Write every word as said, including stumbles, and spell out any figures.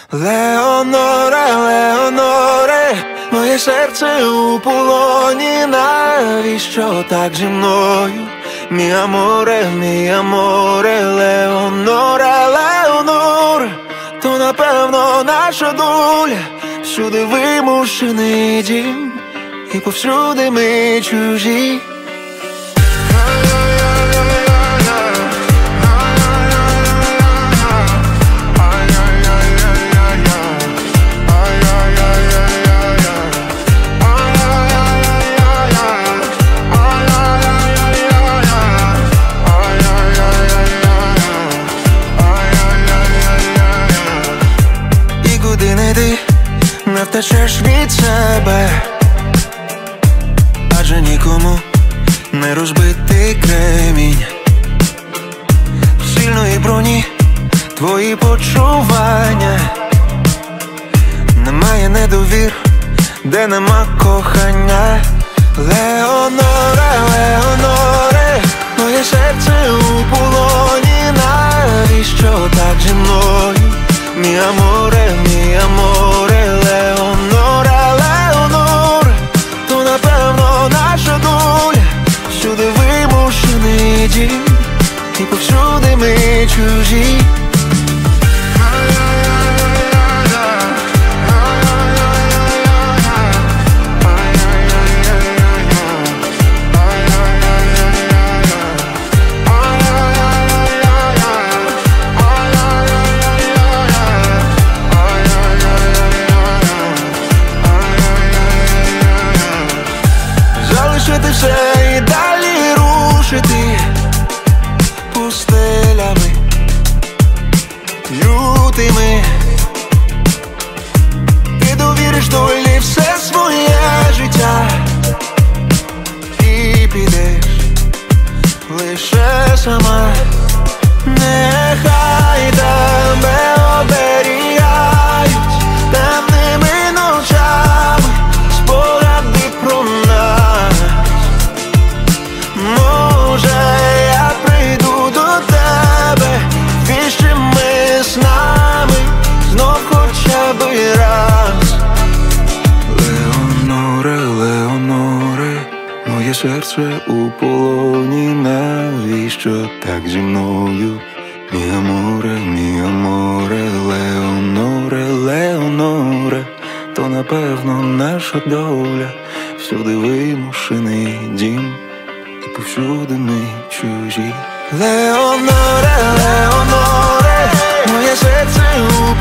Леоноре, Леоноре, моє серце у полоні, навіщо так зі мною? Мі аморе, мі аморе, Леоноре, Леоноре, то напевно наша доля, всюди вимушений дім, і повсюди ми чужі. Не втечеш від себе, адже нікому не розбитий кремінь сильної броні, твої почування. Немає недовір, де нема кохання. Леоноре, Леоноре, моє серце у полоні, навіщо так зі мною? Мі аморе, мі аморе, Леоноре, Леоноре, то напевно наша доля, всюди вимушений дім, і повсюди ми чужі. Залишити все і далі рушити пустелями лютими. Ти довіриш долі все своє життя і підеш лише сама. Нехай тебе оберігають темними ночами спогади про нас. Може, я прийду до тебе вічними снами, знов хоча б раз. Леоноре, Леоноре, моє серце у полоні, навіщо так зі мною? Мі аморе, мі аморе, Леоноре, Леоноре, то напевно наша доля, всюди вимушений дім, і повсюди ми чужі. Леоноре, Леоноре, моє серце у